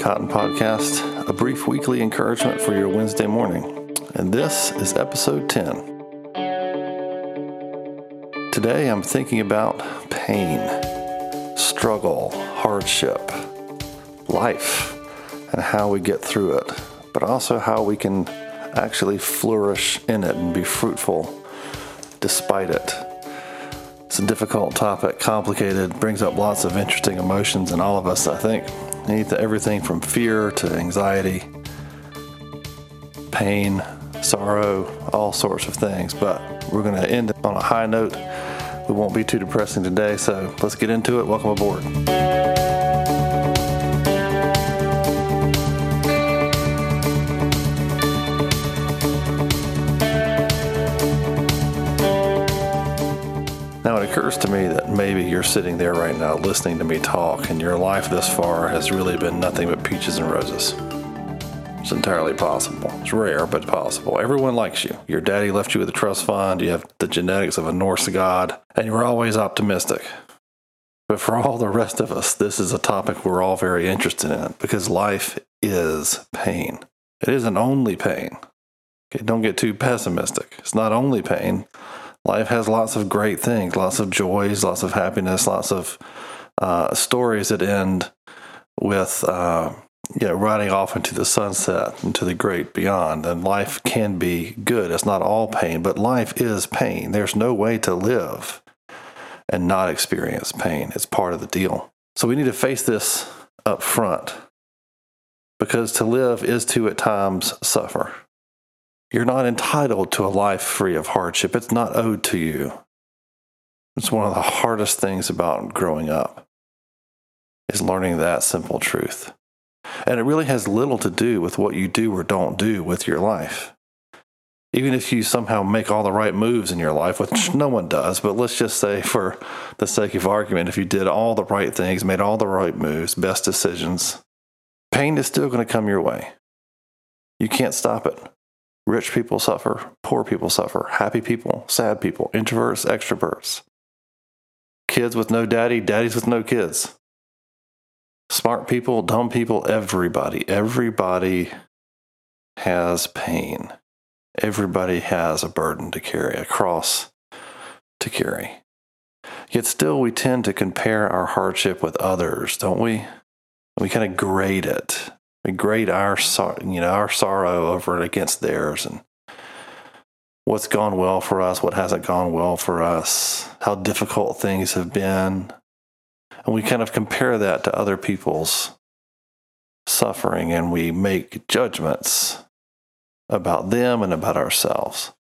Cotton Podcast, a brief weekly encouragement for your Wednesday morning. And this is episode 10. Today I'm thinking about pain, struggle, hardship, life, and how we get through it, but also how we can actually flourish in it and be fruitful despite it. It's a difficult topic, complicated, brings up lots of interesting emotions in all of us, I think. Everything from fear to anxiety, pain, sorrow, all sorts of things. But we're going to end on a high note. We won't be too depressing today, so let's get into it. Welcome aboard. Now, it occurs to me that maybe you're sitting there right now listening to me talk, and your life thus far has really been nothing but peaches and roses. It's entirely possible. It's rare, but possible. Everyone likes you. Your daddy left you with a trust fund. You have the genetics of a Norse god, and you were always optimistic. But for all the rest of us, this is a topic we're all very interested in, because life is pain. It isn't only pain. Okay, don't get too pessimistic. It's not only pain. Life has lots of great things, lots of joys, lots of happiness, lots of stories that end with riding off into the sunset, into the great beyond. And life can be good. It's not all pain, but life is pain. There's no way to live and not experience pain. It's part of the deal. So we need to face this up front, because to live is to at times suffer. You're not entitled to a life free of hardship. It's not owed to you. It's one of the hardest things about growing up, is learning that simple truth. And it really has little to do with what you do or don't do with your life. Even if you somehow make all the right moves in your life, which no one does, but let's just say for the sake of argument, if you did all the right things, made all the right moves, best decisions, pain is still going to come your way. You can't stop it. Rich people suffer, poor people suffer, happy people, sad people, introverts, extroverts. Kids with no daddy, daddies with no kids. Smart people, dumb people, everybody. Everybody has pain. Everybody has a burden to carry, a cross to carry. Yet still we tend to compare our hardship with others, don't we? We kind of grade it. We grade our sorrow over it against theirs, and what's gone well for us, what hasn't gone well for us, how difficult things have been. And we kind of compare that to other people's suffering, and we make judgments about them and about ourselves.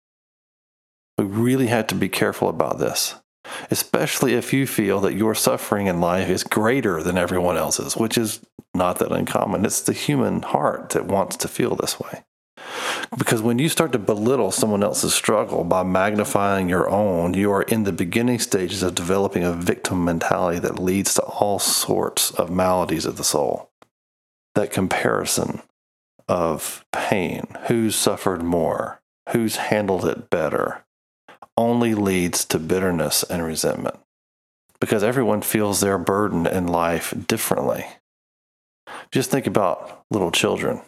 We really have to be careful about this, especially if you feel that your suffering in life is greater than everyone else's, which is not that uncommon. It's the human heart that wants to feel this way. Because when you start to belittle someone else's struggle by magnifying your own, you are in the beginning stages of developing a victim mentality that leads to all sorts of maladies of the soul. That comparison of pain, who's suffered more, who's handled it better, only leads to bitterness and resentment, because everyone feels their burden in life differently. Just think about little children.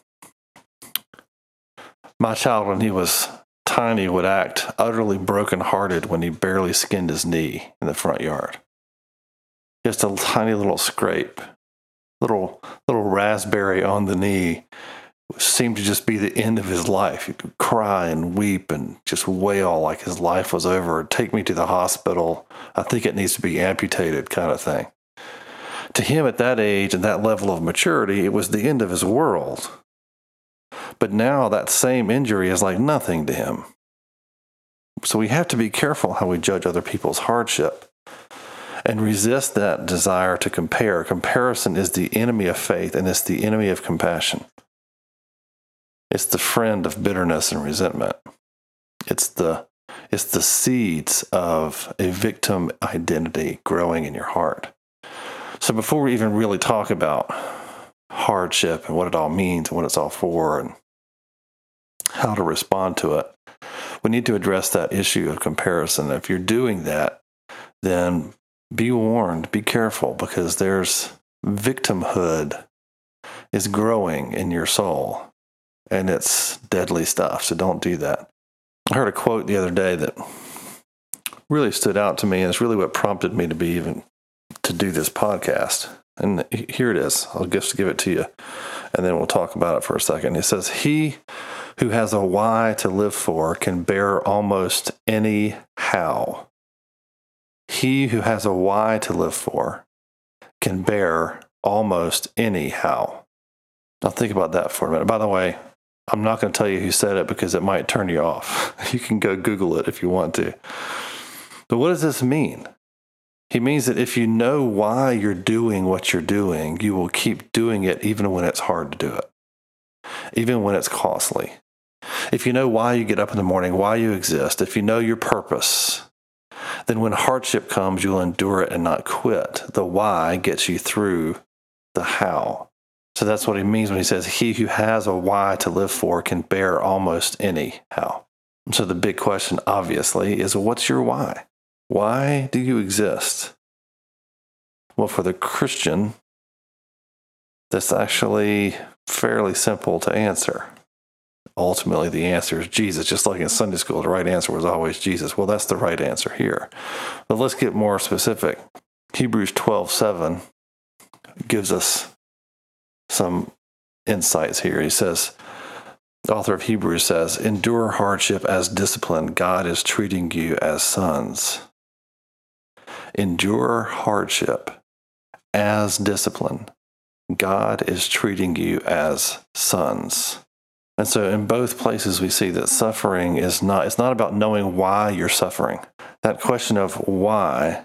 My child, when he was tiny, would act utterly brokenhearted when he barely skinned his knee in the front yard. Just a tiny little scrape, little raspberry on the knee, seemed to just be the end of his life. He would cry and weep and just wail like his life was over. Take me to the hospital. I think it needs to be amputated, kind of thing. To him at that age and that level of maturity, it was the end of his world. But now that same injury is like nothing to him. So we have to be careful how we judge other people's hardship and resist that desire to compare. Comparison is the enemy of faith, and it's the enemy of compassion. It's the friend of bitterness and resentment. It's the seeds of a victim identity growing in your heart. So before we even really talk about hardship and what it all means and what it's all for and how to respond to it, we need to address that issue of comparison. If you're doing that, then be warned, be careful, because there's victimhood is growing in your soul, and it's deadly stuff. So don't do that. I heard a quote the other day that really stood out to me, and it's really what prompted me to do this podcast. And here it is. I'll just give it to you, and then we'll talk about it for a second. It says, "He who has a why to live for can bear almost any how." He who has a why to live for can bear almost any how. Now think about that for a minute. By the way, I'm not going to tell you who said it because it might turn you off. You can go Google it if you want to. But what does this mean? He means that if you know why you're doing what you're doing, you will keep doing it even when it's hard to do it, even when it's costly. If you know why you get up in the morning, why you exist, if you know your purpose, then when hardship comes, you'll endure it and not quit. The why gets you through the how. So that's what he means when he says, he who has a why to live for can bear almost any how. And so the big question, obviously, is what's your why? Why do you exist? Well, for the Christian, that's actually fairly simple to answer. Ultimately, the answer is Jesus. Just like in Sunday school, the right answer was always Jesus. Well, that's the right answer here. But let's get more specific. Hebrews 12:7 gives us some insights here. He says, the author of Hebrews says, "Endure hardship as discipline. God is treating you as sons." Endure hardship as discipline. God is treating you as sons. And so in both places we see that suffering it's not about knowing why you're suffering. That question of why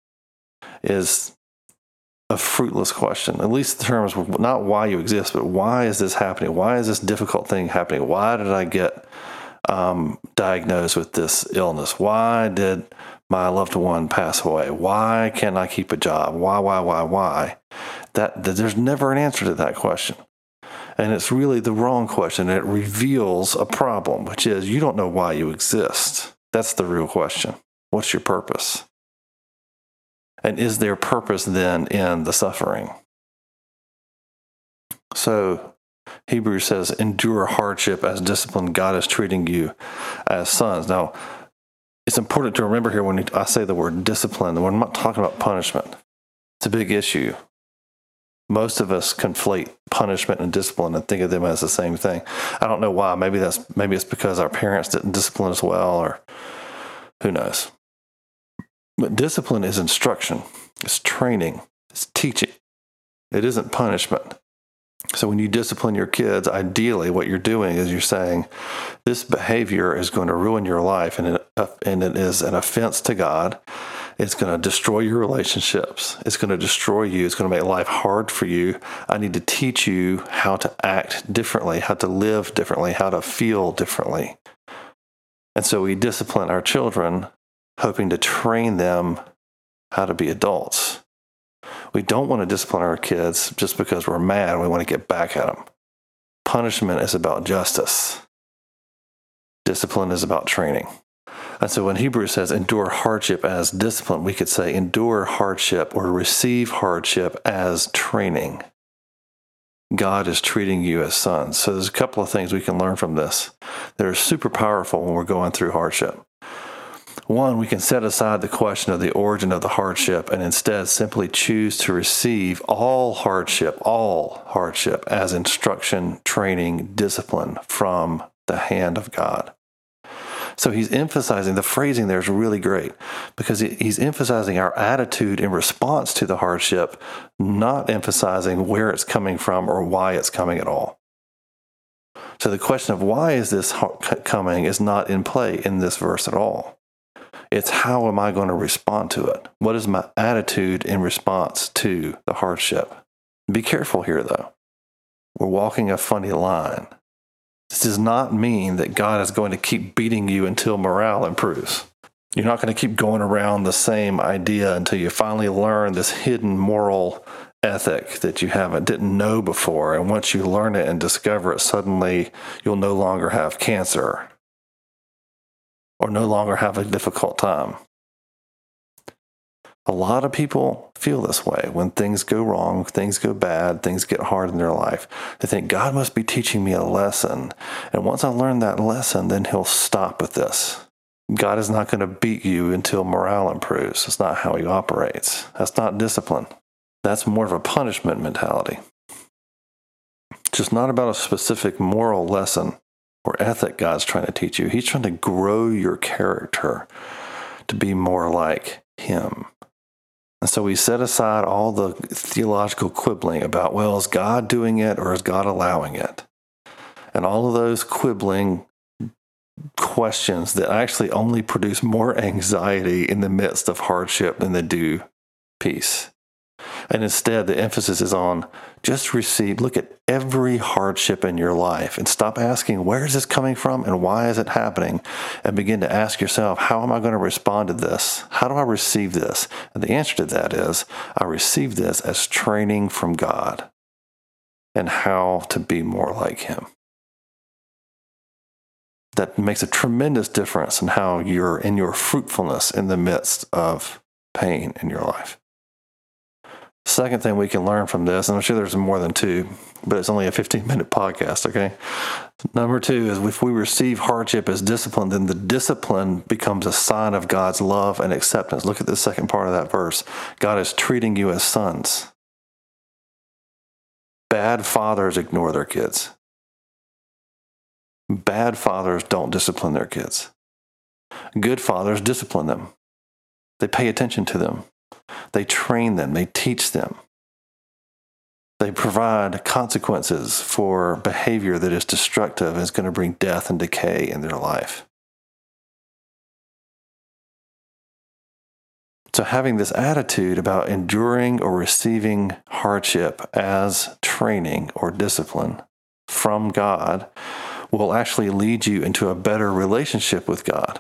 is a fruitless question, at least in terms of not why you exist, but why is this happening? Why is this difficult thing happening? Why did I get diagnosed with this illness? Why did my loved one pass away? Why can't I keep a job? Why? There's never an answer to that question. And it's really the wrong question. It reveals a problem, which is you don't know why you exist. That's the real question. What's your purpose? And is there purpose then in the suffering? So Hebrews says, endure hardship as discipline. God is treating you as sons. Now, it's important to remember here when I say the word discipline, we're not talking about punishment. It's a big issue. Most of us conflate punishment and discipline and think of them as the same thing. I don't know why. Maybe it's because our parents didn't discipline us well, or who knows. But discipline is instruction. It's training. It's teaching. It isn't punishment. So when you discipline your kids, ideally what you're doing is you're saying, this behavior is going to ruin your life, and it is an offense to God. It's going to destroy your relationships. It's going to destroy you. It's going to make life hard for you. I need to teach you how to act differently, how to live differently, how to feel differently. And so we discipline our children, hoping to train them how to be adults. We don't want to discipline our kids just because we're mad and we want to get back at them. Punishment is about justice. Discipline is about training. And so when Hebrews says endure hardship as discipline, we could say endure hardship or receive hardship as training. God is treating you as sons. So there's a couple of things we can learn from this that are super powerful when we're going through hardship. One, we can set aside the question of the origin of the hardship and instead simply choose to receive all hardship as instruction, training, discipline from the hand of God. So he's emphasizing, the phrasing there is really great because he's emphasizing our attitude in response to the hardship, not emphasizing where it's coming from or why it's coming at all. So the question of why is this coming is not in play in this verse at all. It's how am I going to respond to it? What is my attitude in response to the hardship? Be careful here, though. We're walking a funny line. This does not mean that God is going to keep beating you until morale improves. You're not going to keep going around the same idea until you finally learn this hidden moral ethic that you didn't know before. And once you learn it and discover it, suddenly you'll no longer have cancer or no longer have a difficult time. A lot of people feel this way when things go wrong, things go bad, things get hard in their life. They think, God must be teaching me a lesson. And once I learn that lesson, then he'll stop with this. God is not going to beat you until morale improves. That's not how he operates. That's not discipline. That's more of a punishment mentality. It's just not about a specific moral lesson or ethic God's trying to teach you. He's trying to grow your character to be more like him. And so we set aside all the theological quibbling about, well, is God doing it or is God allowing it? And all of those quibbling questions that actually only produce more anxiety in the midst of hardship than they do peace. And instead, the emphasis is on just receive, look at every hardship in your life and stop asking, where is this coming from and why is it happening? And begin to ask yourself, how am I going to respond to this? How do I receive this? And the answer to that is, I receive this as training from God and how to be more like him. That makes a tremendous difference in how you're in your fruitfulness in the midst of pain in your life. Second thing we can learn from this, and I'm sure there's more than two, but it's only a 15-minute podcast, okay? Number two is if we receive hardship as discipline, then the discipline becomes a sign of God's love and acceptance. Look at the second part of that verse. God is treating you as sons. Bad fathers ignore their kids. Bad fathers don't discipline their kids. Good fathers discipline them. They pay attention to them. They train them. They teach them. They provide consequences for behavior that is destructive and is going to bring death and decay in their life. So having this attitude about enduring or receiving hardship as training or discipline from God will actually lead you into a better relationship with God.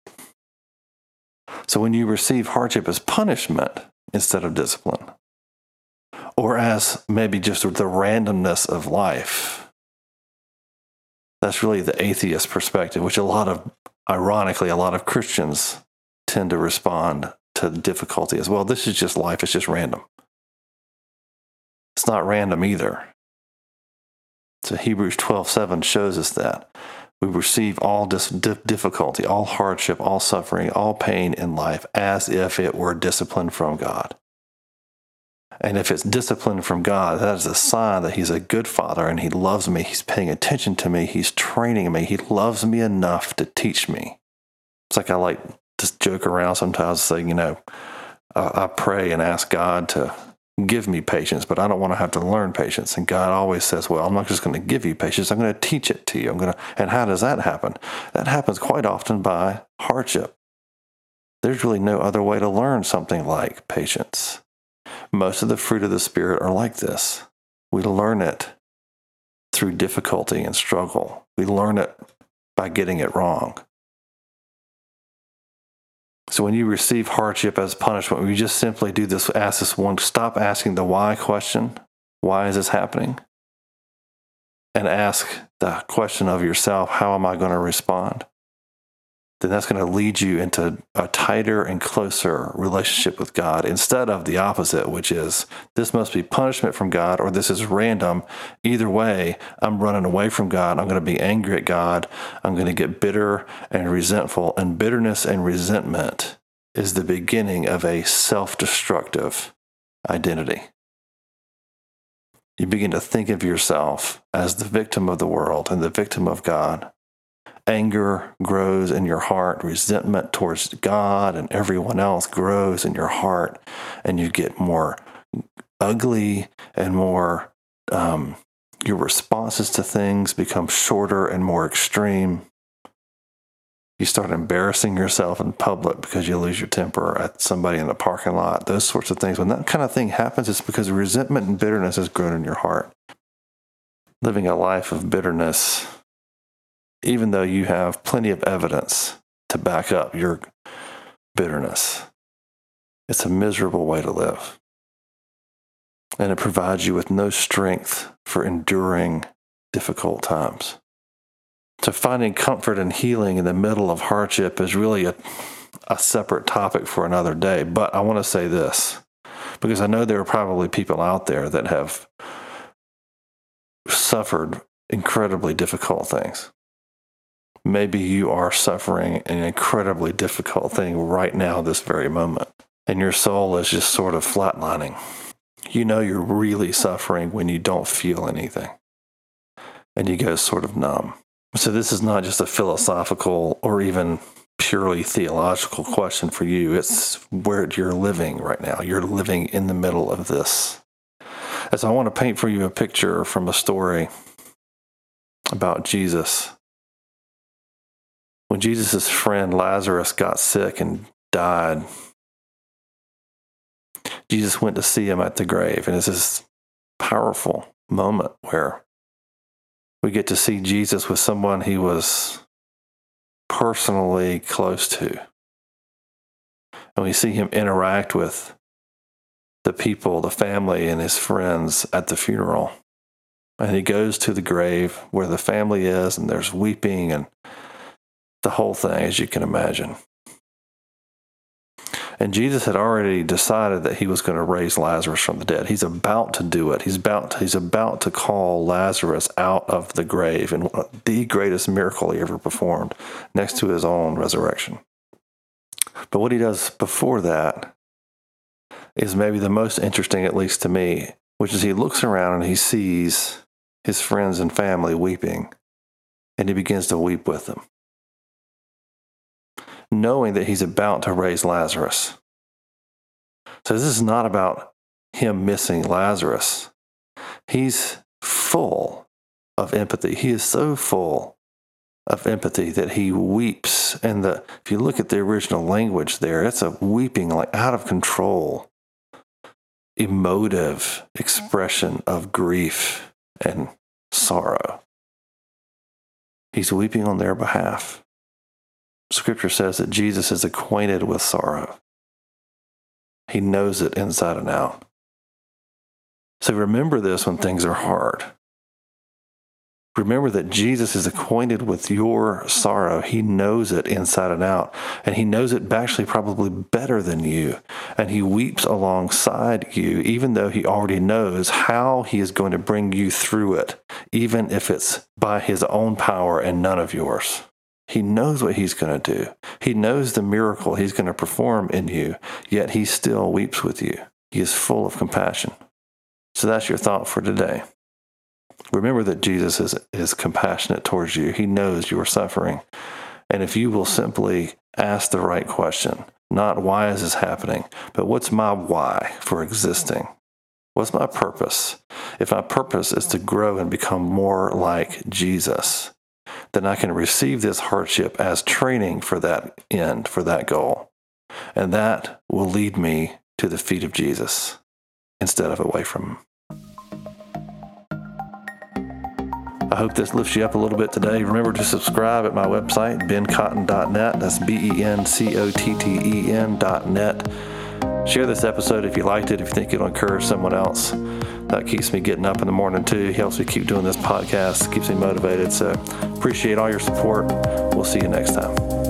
So when you receive hardship as punishment instead of discipline, or as maybe just the randomness of life, that's really the atheist perspective, which ironically, a lot of Christians tend to respond to difficulty as well. This is just life. It's just random. It's not random either. So Hebrews 12:7 shows us that. We receive all difficulty, all hardship, all suffering, all pain in life as if it were discipline from God. And if it's discipline from God, that is a sign that he's a good father and he loves me. He's paying attention to me. He's training me. He loves me enough to teach me. It's like I like to joke around sometimes saying, I pray and ask God to give me patience, but I don't want to have to learn patience. And God always says, well, I'm not just going to give you patience. I'm going to teach it to you. And how does that happen? That happens quite often by hardship. There's really no other way to learn something like patience. Most of the fruit of the Spirit are like this. We learn it through difficulty and struggle. We learn it by getting it wrong. So when you receive hardship as punishment, we just simply do this, ask this one, stop asking the why question. Why is this happening? And ask the question of yourself, how am I going to respond? Then that's going to lead you into a tighter and closer relationship with God instead of the opposite, which is this must be punishment from God or this is random. Either way, I'm running away from God. I'm going to be angry at God. I'm going to get bitter and resentful. And bitterness and resentment is the beginning of a self-destructive identity. You begin to think of yourself as the victim of the world and the victim of God. Anger grows in your heart. Resentment towards God and everyone else grows in your heart. And you get more ugly and more, your responses to things become shorter and more extreme. You start embarrassing yourself in public because you lose your temper at somebody in the parking lot. Those sorts of things. When that kind of thing happens, it's because resentment and bitterness has grown in your heart. Living a life of bitterness, even though you have plenty of evidence to back up your bitterness, it's a miserable way to live. And it provides you with no strength for enduring difficult times. So finding comfort and healing in the middle of hardship is really a separate topic for another day. But I want to say this, because I know there are probably people out there that have suffered incredibly difficult things. Maybe you are suffering an incredibly difficult thing right now, this very moment, and your soul is just sort of flatlining. You know you're really suffering when you don't feel anything, and you go sort of numb. So this is not just a philosophical or even purely theological question for you. It's where you're living right now. You're living in the middle of this. As I want to paint for you a picture from a story about Jesus. When Jesus' friend Lazarus got sick and died, Jesus went to see him at the grave. And it's this powerful moment where we get to see Jesus with someone he was personally close to. And we see him interact with the people, the family, and his friends at the funeral. And he goes to the grave where the family is, and there's weeping and the whole thing, as you can imagine. And Jesus had already decided that he was going to raise Lazarus from the dead. He's about to do it. He's about to call Lazarus out of the grave, and the greatest miracle he ever performed, next to his own resurrection. But what he does before that is maybe the most interesting, at least to me, which is he looks around and he sees his friends and family weeping, and he begins to weep with them, knowing that he's about to raise Lazarus. So this is not about him missing Lazarus. He's full of empathy. He is so full of empathy that he weeps. And if you look at the original language there, it's a weeping like out of control, emotive expression of grief and sorrow. He's weeping on their behalf. Scripture says that Jesus is acquainted with sorrow. He knows it inside and out. So remember this when things are hard. Remember that Jesus is acquainted with your sorrow. He knows it inside and out. And he knows it actually probably better than you. And he weeps alongside you, even though he already knows how he is going to bring you through it, even if it's by his own power and none of yours. He knows what he's going to do. He knows the miracle he's going to perform in you, yet he still weeps with you. He is full of compassion. So that's your thought for today. Remember that Jesus is compassionate towards you. He knows you are suffering. And if you will simply ask the right question, not why is this happening, but what's my why for existing? What's my purpose? If my purpose is to grow and become more like Jesus, then I can receive this hardship as training for that end, for that goal. And that will lead me to the feet of Jesus instead of away from him. I hope this lifts you up a little bit today. Remember to subscribe at my website, bencotton.net. That's BENCOTTEN.net. Share this episode if you liked it, if you think it'll encourage someone else. That keeps me getting up in the morning too. Helps me keep doing this podcast, keeps me motivated. So appreciate all your support. We'll see you next time.